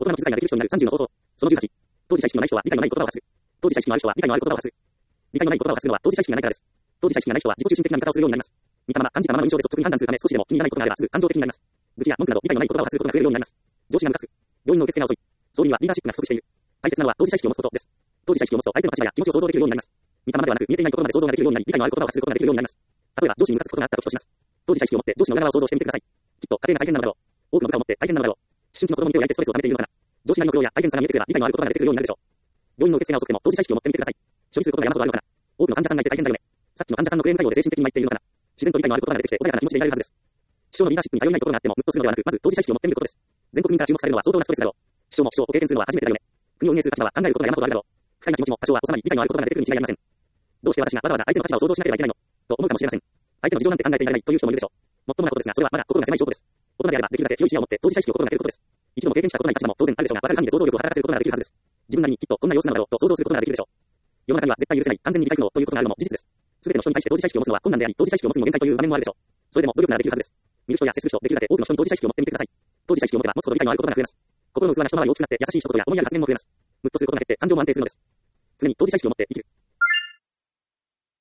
大人の気遣いができる人になる30の方法。その18。当事者意識のない人は理解のない言葉を発す。当事者意識のある人は理解のある言葉を発す。理解のない言葉を発するのは当事者意識がないからです。当事者意識がない人は自己中心的な見方をするようになります。見たまま、感じたままの印象で率直に判断するため少しでも気に入らないことがあればすぐ感情的になります。愚痴や文句など理解のない言葉を発することが増えるようになります。上司がムカつく。病院の受付が遅い。総理にはリーダーシップが不足している。大切なのは当事者意識を持つことです。当事者意識を持つと相手の立場や気持ちを想像できるようになります。見たままではなく見えていないところまで想像ができるようになり、理解のある言葉を発することができるようになります。例えば上司にムカつくことがあった時とします。当事者意識を持って上司の裏側を想像してみてください。きっと家庭が大変なのだろう。多くの部下を持って大変なのだろう。思春期の子供に手を焼いてストレスを溜めているのかな。上司なりの苦労や大変さが見えてくれば理解のある言葉が出てくるようになるでしょう。病院の受付が遅くても当事者意識を持ってみてください。処理することが山ほどあるのかな。多くの患者さんがいて大変だよね。さっきの患者さんのクレーム対応で精神的に参っているのかな。自然と理解のある言葉が出てきて穏やかな気持ちでいられるはずです。師匠のリーダーシップに頼りないところがあってもムッとするのではなく、まず当事者意識を持ってみることです。全国民から注目されるのは相当なストレスだろう。師匠も師匠を経験するのは初めてだよね。国を運営する立場は考えることが山ほどあるだろう。不快な気持ちも多少は収まり、理解のある言葉が出てくるに違いありません。どうして私がわざわざ相手の立場を想像しなければいけないのと思うかもしれません。相手の事情なんて考えていられないという人もいるでしょう。もっともなことですが、それはまだ心が狭い証拠です。大人であればできるだけ広い視野を持って当事者意識を心がけることです。一度も経験したことない立場も当然あるでしょうが、わかる範囲で想像力を働かせることができるはずです。自分なりにきっとこんな様子なのだろうと想像することができるでしょう。世の中には絶対許せない、完全に理解不能ということがあるのも事実です。すべての人に対して当事者意識を持つのは困難であり、当事者意識を持つにも限界という場面もあるでしょう。それでも努力ならできるはずです。見る人や接する人、できるだけ多くの人に当事者意識を持ってみてください。当事者意識を持てば持つほど理解のあることが増えます。心の器が一回り大きくなって優しい一言や思いやる発言も増えます。ムッとすることが減って感情も安定するのです。常に当事者意識を持って生きる。